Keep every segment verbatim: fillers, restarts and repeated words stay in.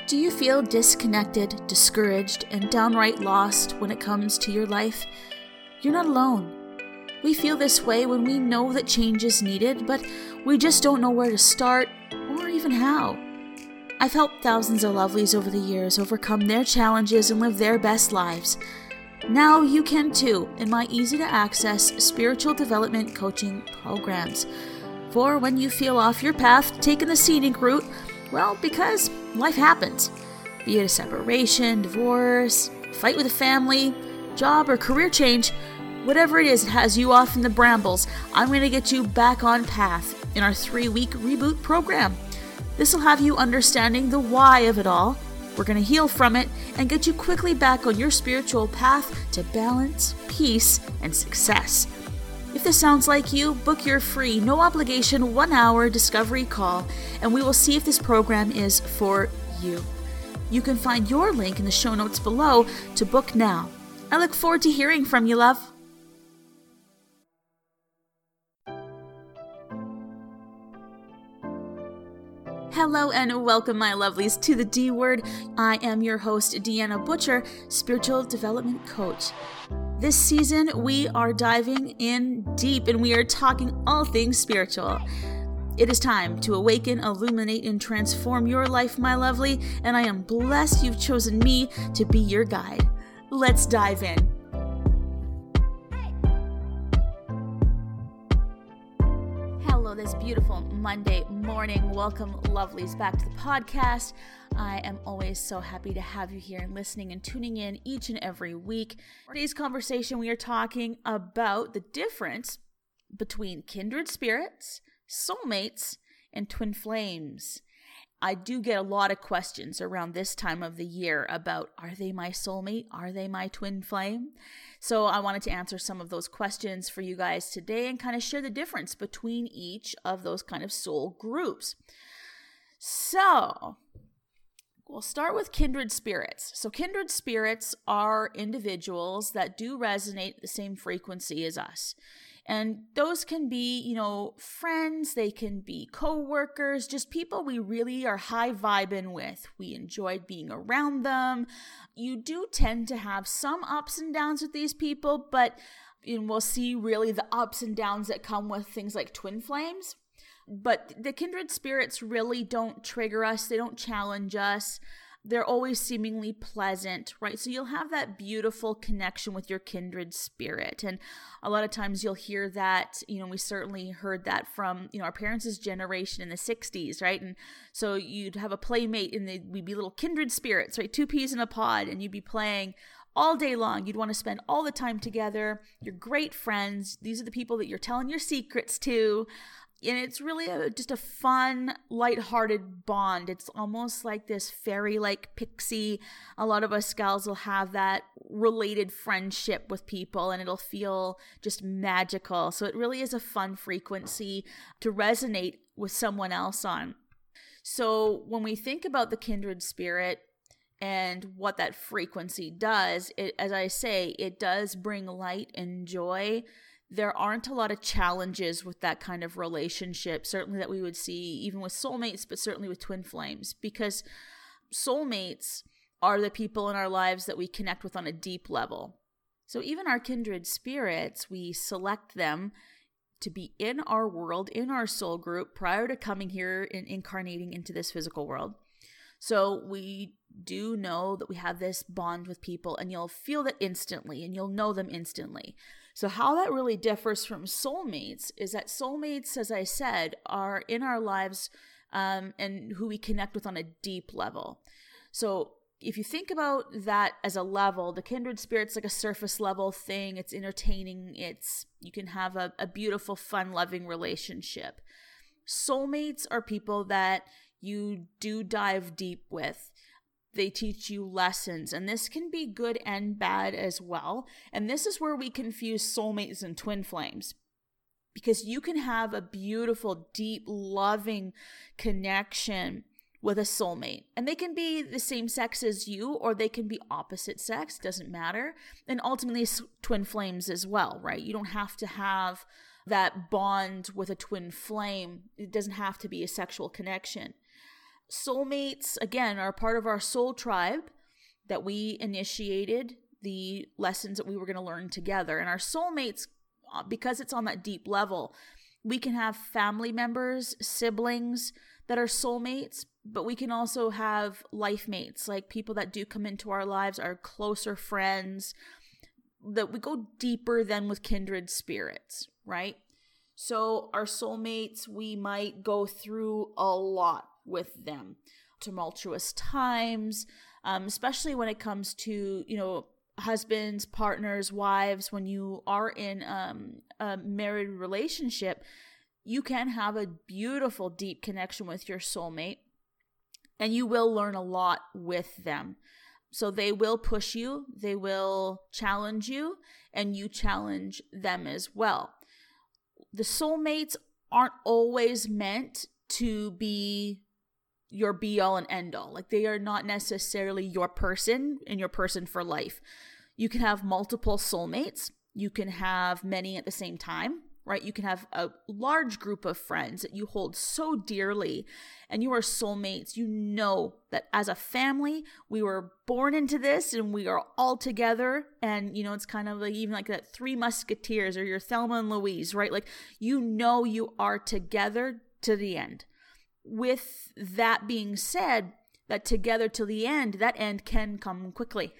Do you feel disconnected, discouraged, and downright lost when it comes to your life? You're not alone. We feel this way when we know that change is needed, but we just don't know where to start or even how. I've helped thousands of lovelies over the years overcome their challenges and live their best lives. Now you can too in my easy-to-access spiritual development coaching programs. For when you feel off your path, taking the scenic route, well, because life happens. Be it a separation, divorce, fight with a family, job or career change, whatever it is that has you off in the brambles, I'm going to get you back on path in our three-week reboot program. This will have you understanding the why of it all. We're going to heal from it and get you quickly back on your spiritual path to balance, peace, and success. If this sounds like you, book your free, no obligation, one hour discovery call, and we will see if this program is for you. You can find your link in the show notes below to book now. I look forward to hearing from you, love. Hello and welcome, my lovelies, to the D Word. I am your host, Deanna Butcher, Spiritual Development Coach. This season, we are diving in deep and we are talking all things spiritual. It is time to awaken, illuminate, and transform your life, my lovely, and I am blessed you've chosen me to be your guide. Let's dive in. Hello, this beautiful Monday morning. Welcome, lovelies, back to the podcast. I am always so happy to have you here and listening and tuning in each and every week. For today's conversation, we are talking about the difference between kindred spirits, soulmates, and twin flames. I do get a lot of questions around this time of the year about, are they my soulmate? Are they my twin flame? So I wanted to answer some of those questions for you guys today and kind of share the difference between each of those kind of soul groups. So we'll start with kindred spirits. So kindred spirits are individuals that do resonate at the same frequency as us. And those can be, you know, friends, they can be co-workers, just people we really are high vibing with. We enjoy being around them. You do tend to have some ups and downs with these people, but you know, we'll see really the ups and downs that come with things like twin flames. But the kindred spirits really don't trigger us. They don't challenge us. They're always seemingly pleasant, right? So you'll have that beautiful connection with your kindred spirit. And a lot of times you'll hear that, you know, we certainly heard that from, you know, our parents' generation in the sixties, right? And so you'd have a playmate and they'd, we'd be little kindred spirits, right? Two peas in a pod, and you'd be playing all day long. You'd want to spend all the time together. You're great friends. These are the people that you're telling your secrets to. And it's really a, just a fun, lighthearted bond. It's almost like this fairy-like pixie. A lot of us gals will have that related friendship with people, and it'll feel just magical. So it really is a fun frequency to resonate with someone else on. So when we think about the kindred spirit and what that frequency does, it, as I say, it does bring light and joy. There aren't a lot of challenges with that kind of relationship, certainly that we would see even with soulmates, but certainly with twin flames, because soulmates are the people in our lives that we connect with on a deep level. So even our kindred spirits, we select them to be in our world, in our soul group, prior to coming here and incarnating into this physical world. So we do know that we have this bond with people, and you'll feel that instantly, and you'll know them instantly. So how that really differs from soulmates is that soulmates, as I said, are in our lives um, and who we connect with on a deep level. So if you think about that as a level, the kindred spirit's like a surface level thing. It's entertaining. It's you can have a, a beautiful, fun, loving relationship. Soulmates are people that you do dive deep with. They teach you lessons, and this can be good and bad as well. And this is where we confuse soulmates and twin flames, because you can have a beautiful, deep, loving connection with a soulmate, and they can be the same sex as you, or they can be opposite sex, doesn't matter. And ultimately twin flames as well, right? You don't have to have that bond with a twin flame. It doesn't have to be a sexual connection. Soulmates, again, are part of our soul tribe that we initiated the lessons that we were going to learn together. And our soulmates, because it's on that deep level, we can have family members, siblings that are soulmates, but we can also have life mates, like people that do come into our lives, our closer friends, that we go deeper than with kindred spirits, right? So our soulmates, we might go through a lot with them. Tumultuous times, um, especially when it comes to, you know, husbands, partners, wives. When you are in um, a married relationship, you can have a beautiful, deep connection with your soulmate, and you will learn a lot with them. So they will push you, they will challenge you, and you challenge them as well. The soulmates aren't always meant to be your be all and end all. Like, they are not necessarily your person and your person for life. You can have multiple soulmates. You can have many at the same time, right? You can have a large group of friends that you hold so dearly, and you are soulmates. You know that as a family, we were born into this and we are all together. And, you know, it's kind of like even like that Three Musketeers or your Thelma and Louise, right? Like, you know, you are together to the end. With that being said, that together till the end, that end can come quickly.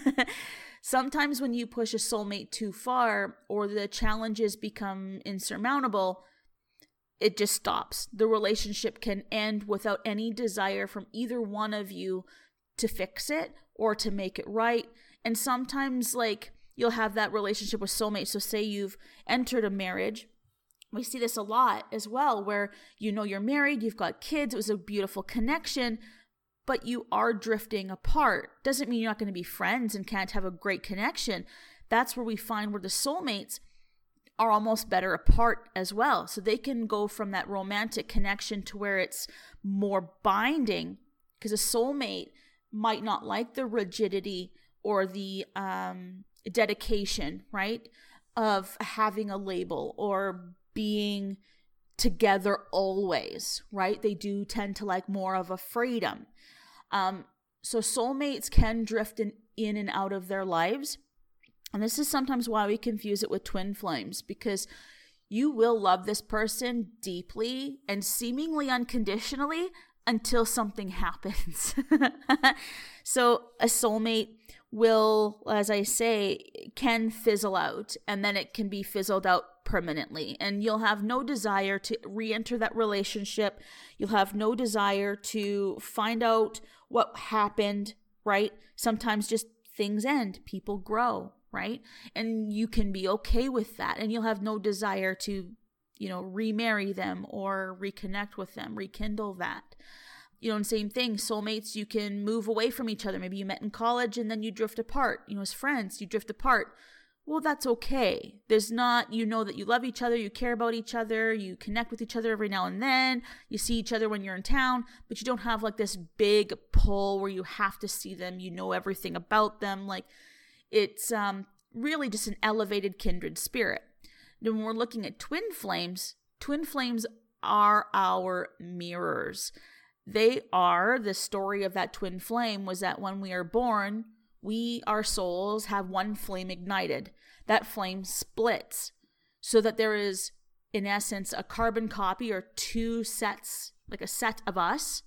Sometimes when you push a soulmate too far or the challenges become insurmountable, it just stops. The relationship can end without any desire from either one of you to fix it or to make it right. And sometimes, like, you'll have that relationship with soulmates. So say you've entered a marriage. We see this a lot as well, where, you know, you're married, you've got kids, it was a beautiful connection, but you are drifting apart. Doesn't mean you're not going to be friends and can't have a great connection. That's where we find where the soulmates are almost better apart as well. So they can go from that romantic connection to where it's more binding, because a soulmate might not like the rigidity or the um, dedication, right, of having a label or being together always, right? They do tend to like more of a freedom. Um, so soulmates can drift in, in and out of their lives. And this is sometimes why we confuse it with twin flames, because you will love this person deeply and seemingly unconditionally until something happens. So a soulmate will, as I say, can fizzle out, and then it can be fizzled out permanently, and you'll have no desire to re-enter that relationship. You'll have no desire to find out what happened, right? Sometimes just things end, people grow, right? And you can be okay with that, and you'll have no desire to, you know, remarry them or reconnect with them, rekindle that. You know, and same thing, soulmates, you can move away from each other. Maybe you met in college and then you drift apart. You know, as friends, you drift apart. Well, that's okay. There's not, you know that you love each other, you care about each other, you connect with each other every now and then, you see each other when you're in town, but you don't have like this big pull where you have to see them, you know everything about them. Like, it's um, really just an elevated kindred spirit. Then when we're looking at twin flames, twin flames are our mirrors. They are, the story of that twin flame was that when we are born, we, our souls, have one flame ignited. That flame splits so that there is, in essence, a carbon copy or two sets, like a set of us.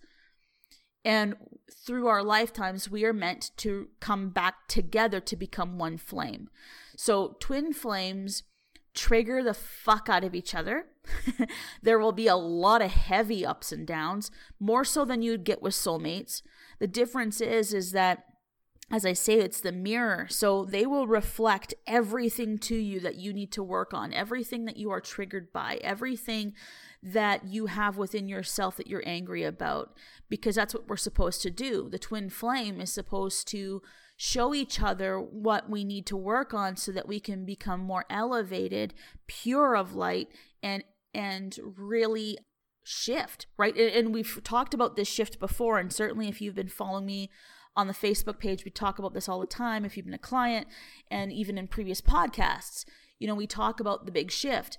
And through our lifetimes, we are meant to come back together to become one flame. So twin flames trigger the fuck out of each other. There will be a lot of heavy ups and downs, more so than you'd get with soulmates. The difference is, is that, as I say, it's the mirror. So they will reflect everything to you that you need to work on, everything that you are triggered by, everything that you have within yourself that you're angry about, because that's what we're supposed to do. The twin flame is supposed to show each other what we need to work on so that we can become more elevated, pure of light, and and really shift, right? And, and we've talked about this shift before, and certainly if you've been following me on the Facebook page, we talk about this all the time. If you've been a client, and even in previous podcasts, you know, we talk about the big shift.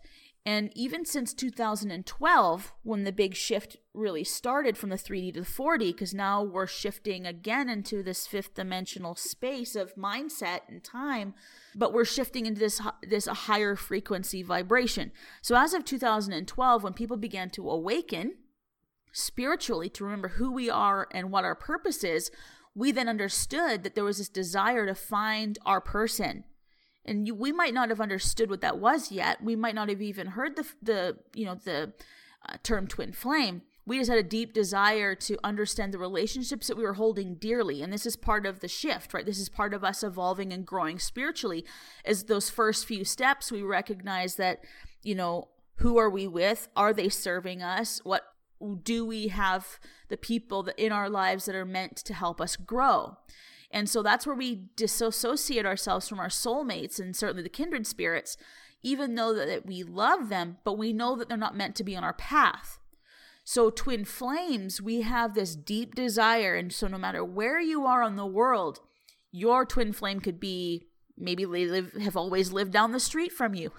And even since two thousand twelve, when the big shift really started from the three D to the four D, because now we're shifting again into this fifth dimensional space of mindset and time, but we're shifting into this this higher frequency vibration. So as of two thousand twelve, when people began to awaken spiritually to remember who we are and what our purpose is, we then understood that there was this desire to find our person. And you, we might not have understood what that was yet. We might not have even heard the, the you know, the uh, term twin flame. We just had a deep desire to understand the relationships that we were holding dearly. And this is part of the shift, right? This is part of us evolving and growing spiritually. As those first few steps, we recognize that, you know, who are we with? Are they serving us? What do we have the people that in our lives that are meant to help us grow? And so that's where we disassociate ourselves from our soulmates and certainly the kindred spirits, even though that we love them, but we know that they're not meant to be on our path. So twin flames, we have this deep desire. And so no matter where you are in the world, your twin flame could be, maybe they live, have always lived down the street from you,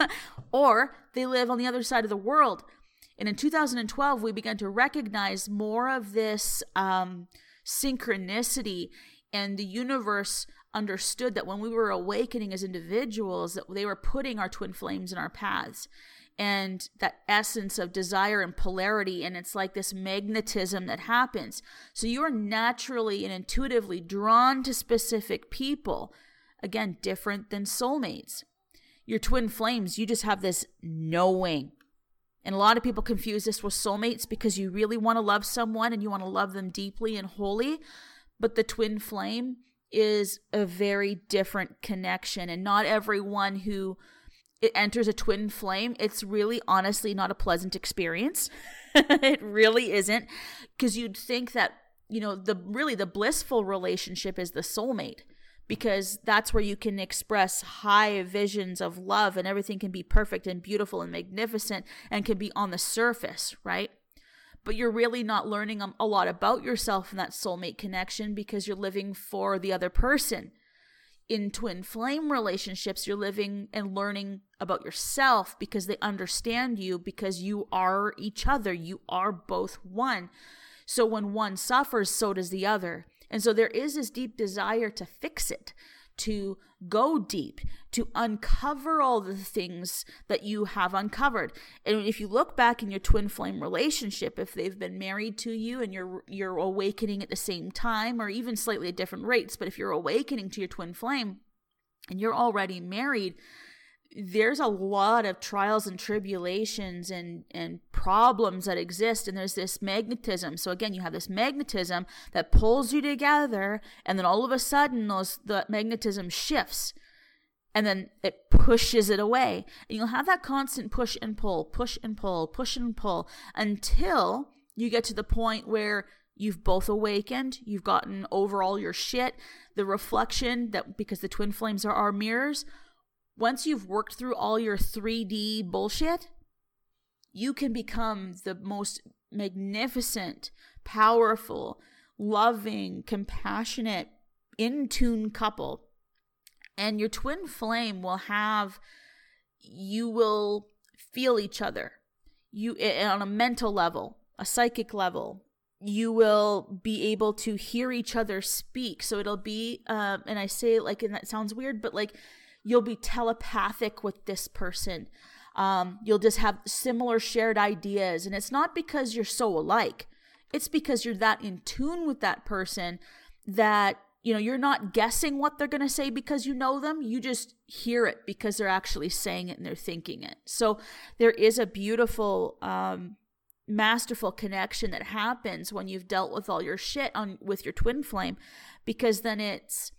or they live on the other side of the world. And in two thousand twelve, we began to recognize more of this um, synchronicity. And the universe understood that when we were awakening as individuals, that they were putting our twin flames in our paths. And that essence of desire and polarity, and it's like this magnetism that happens. So you're naturally and intuitively drawn to specific people. Again, different than soulmates. Your twin flames, you just have this knowing. And a lot of people confuse this with soulmates because you really want to love someone and you want to love them deeply and wholly. But the twin flame is a very different connection. And not everyone who it enters a twin flame, it's really honestly not a pleasant experience. It really isn't. Because you'd think that, you know, the really the blissful relationship is the soulmate. Because that's where you can express high visions of love and everything can be perfect and beautiful and magnificent and can be on the surface, right? But you're really not learning a lot about yourself in that soulmate connection because you're living for the other person. In twin flame relationships, you're living and learning about yourself because they understand you, because you are each other. You are both one. So when one suffers, so does the other. And so there is this deep desire to fix it, to go deep, to uncover all the things that you have uncovered. And if you look back in your twin flame relationship, if they've been married to you and you're you're awakening at the same time, or even slightly at different rates, but if you're awakening to your twin flame and you're already married, there's a lot of trials and tribulations and, and problems that exist. And there's this magnetism. So again, you have this magnetism that pulls you together. And then all of a sudden, those the magnetism shifts. And then it pushes it away. And you'll have that constant push and pull, push and pull, push and pull, until you get to the point where you've both awakened, you've gotten over all your shit, the reflection that, because the twin flames are our mirrors, once you've worked through all your three D bullshit, you can become the most magnificent, powerful, loving, compassionate, in-tune couple. And your twin flame will have, you will feel each other. You, on a mental level, a psychic level, you will be able to hear each other speak. So it'll be, um, and I say it like, and that sounds weird, but like, you'll be telepathic with this person. Um, you'll just have similar shared ideas. And it's not because you're so alike. It's because you're that in tune with that person that, you know, you're not guessing what they're going to say because you know them. You just hear it because they're actually saying it and they're thinking it. So there is a beautiful, um, masterful connection that happens when you've dealt with all your shit on with your twin flame, because then it's,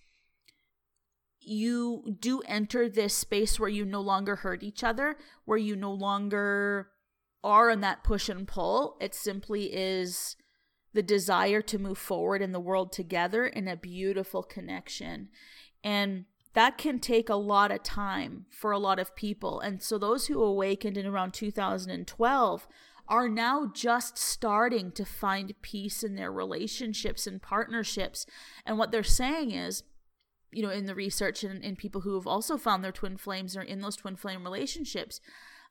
you do enter this space where you no longer hurt each other, where you no longer are in that push and pull. It simply is the desire to move forward in the world together in a beautiful connection. And that can take a lot of time for a lot of people. And so those who awakened in around two thousand twelve are now just starting to find peace in their relationships and partnerships. And what they're saying is, you know, in the research and in people who have also found their twin flames or in those twin flame relationships,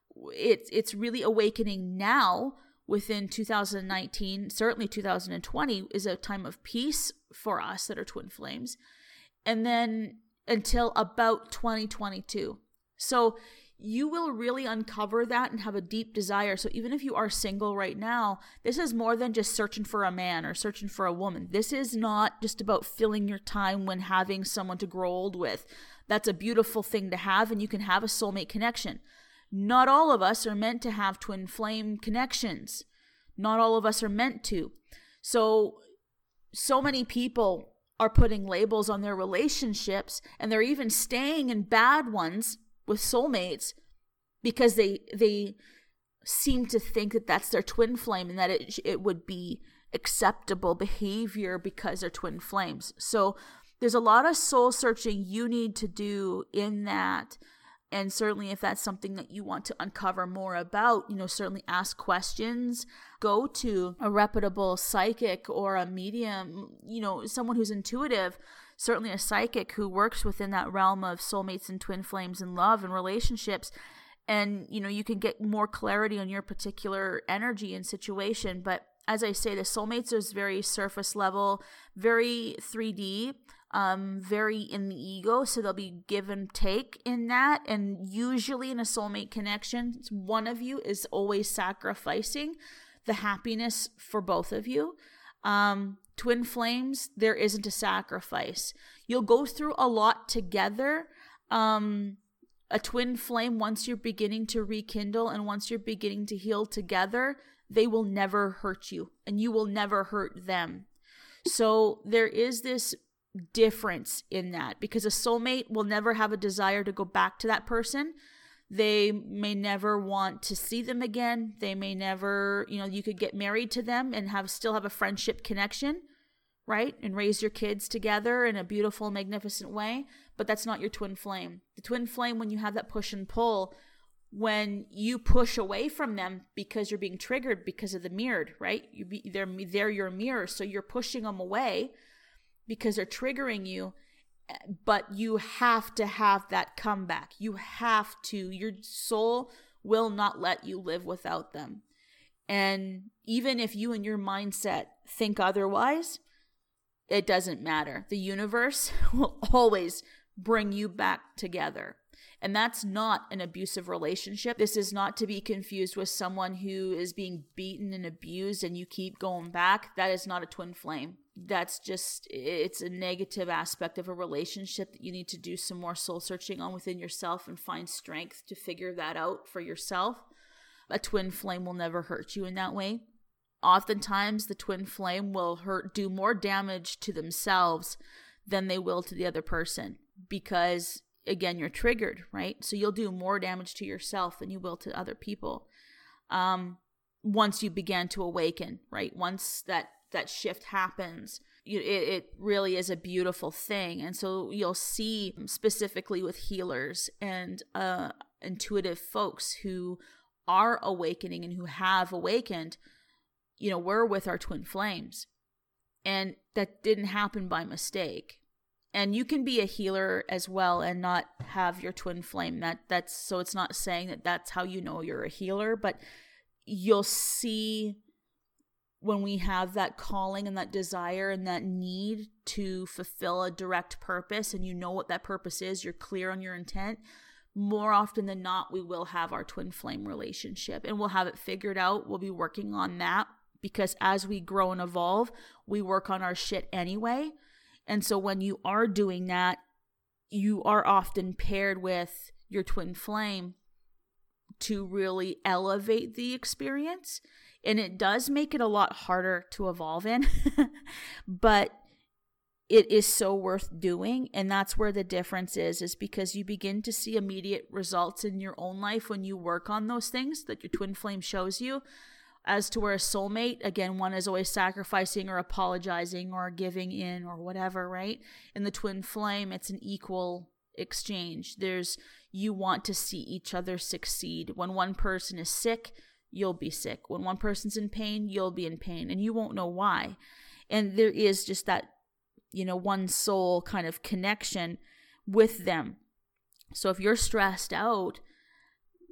it's it's really awakening now within two thousand nineteen, certainly two thousand twenty is a time of peace for us that are twin flames. And then until about twenty twenty-two. So you will really uncover that and have a deep desire. So even if you are single right now, this is more than just searching for a man or searching for a woman. This is not just about filling your time when having someone to grow old with. That's a beautiful thing to have, and you can have a soulmate connection. Not all of us are meant to have twin flame connections. Not all of us are meant to. So, so many people are putting labels on their relationships, and they're even staying in bad ones with soulmates because they they seem to think that that's their twin flame and that it it would be acceptable behavior because they're twin flames. So there's a lot of soul searching you need to do in that. And certainly if that's something that you want to uncover more about, you know, certainly ask questions, go to a reputable psychic or a medium, you know, someone who's intuitive, certainly a psychic who works within that realm of soulmates and twin flames and love and relationships. And, you know, you can get more clarity on your particular energy and situation. But as I say, the soulmates is very surface level, very three D. Um, very in the ego, so there'll be give and take in that, and usually in a soulmate connection, one of you is always sacrificing the happiness for both of you. Um, twin flames, there isn't a sacrifice. You'll go through a lot together. Um, a twin flame, once you're beginning to rekindle and once you're beginning to heal together, they will never hurt you, and you will never hurt them. So there is this difference in that, because a soulmate will never have a desire to go back to that person. They may never want to see them again. They may never, you know, you could get married to them and have still have a friendship connection, right? And raise your kids together in a beautiful, magnificent way. But that's not your twin flame. The twin flame, when you have that push and pull, when you push away from them because you're being triggered because of the mirrored, right? You be, they're, they're your mirror, so you're pushing them away because they're triggering you, but you have to have that comeback. You have to. Your soul will not let you live without them. And even if you and your mindset think otherwise, it doesn't matter. The universe will always bring you back together. And that's not an abusive relationship. This is not to be confused with someone who is being beaten and abused and you keep going back. That is not a twin flame. That's just, it's a negative aspect of a relationship that you need to do some more soul searching on within yourself and find strength to figure that out for yourself. A twin flame will never hurt you in that way. Oftentimes, the twin flame will hurt, do more damage to themselves than they will to the other person because, again, you're triggered, right? So you'll do more damage to yourself than you will to other people. Um, once you begin to awaken, right? Once that that shift happens, you, it, it really is a beautiful thing. And so you'll see specifically with healers and uh, intuitive folks who are awakening and who have awakened, you know, we're with our twin flames. And that didn't happen by mistake. And you can be a healer as well and not have your twin flame. That that's so it's not saying that that's how you know you're a healer, but you'll see when we have that calling and that desire and that need to fulfill a direct purpose, and you know what that purpose is, you're clear on your intent, more often than not, we will have our twin flame relationship and we'll have it figured out. We'll be working on that because as we grow and evolve, we work on our shit anyway. And so when you are doing that, you are often paired with your twin flame to really elevate the experience. And it does make it a lot harder to evolve in, but it is so worth doing. And that's where the difference is, is because you begin to see immediate results in your own life when you work on those things that your twin flame shows you. As to where a soulmate, again, one is always sacrificing or apologizing or giving in or whatever, right? In the twin flame, it's an equal exchange. There's, you want to see each other succeed. When one person is sick, you'll be sick. When one person's in pain, you'll be in pain, and you won't know why. And there is just that, you know, one soul kind of connection with them. So if you're stressed out,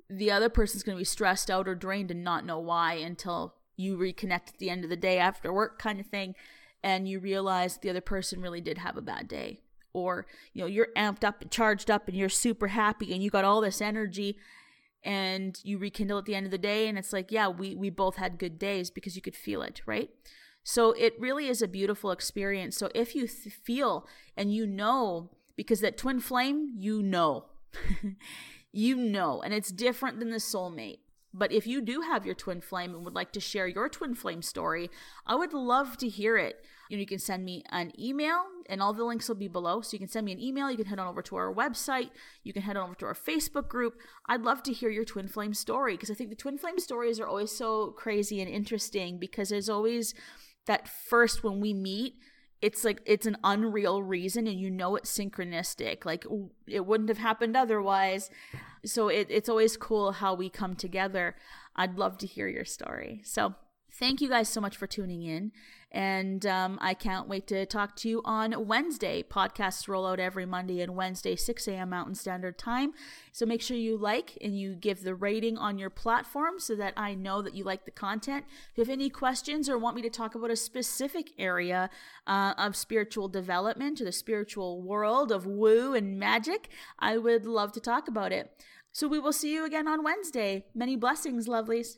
the other person's going to be stressed out or drained and not know why until you reconnect at the end of the day after work kind of thing, and you realize the other person really did have a bad day. Or, you know, you're amped up and charged up and you're super happy and you got all this energy, and you rekindle at the end of the day, and it's like, yeah, we, we both had good days because you could feel it, right? So it really is a beautiful experience. So if you th- feel and you know, because that twin flame, you know, you know, and it's different than the soulmate. But if you do have your twin flame and would like to share your twin flame story, I would love to hear it. You know, you can send me an email, and all the links will be below. So you can send me an email. You can head on over to our website. You can head on over to our Facebook group. I'd love to hear your twin flame story, because I think the twin flame stories are always so crazy and interesting, because there's always that first when we meet, it's like it's an unreal reason, and you know it's synchronistic. Like it wouldn't have happened otherwise. So it, it's always cool how we come together. I'd love to hear your story. So thank you guys so much for tuning in. And um, I can't wait to talk to you on Wednesday. Podcasts roll out every Monday and Wednesday, six a.m. Mountain Standard Time. So make sure you like and you give the rating on your platform so that I know that you like the content. If you have any questions or want me to talk about a specific area uh, of spiritual development or the spiritual world of woo and magic, I would love to talk about it. So we will see you again on Wednesday. Many blessings, lovelies.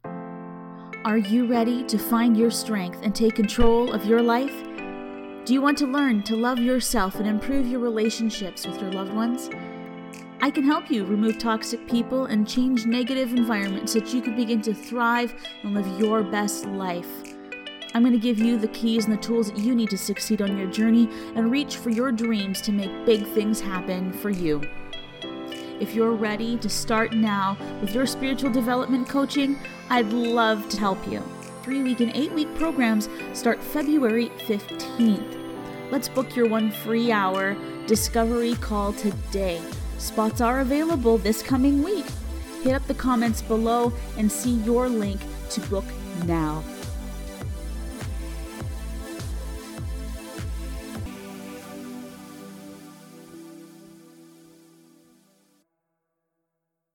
Are you ready to find your strength and take control of your life? Do you want to learn to love yourself and improve your relationships with your loved ones? I can help you remove toxic people and change negative environments so that you can begin to thrive and live your best life. I'm going to give you the keys and the tools that you need to succeed on your journey and reach for your dreams to make big things happen for you. If you're ready to start now with your spiritual development coaching, I'd love to help you. Three-week and eight-week programs start February fifteenth. Let's book your one free hour discovery call today. Spots are available this coming week. Hit up the comments below and see your link to book now.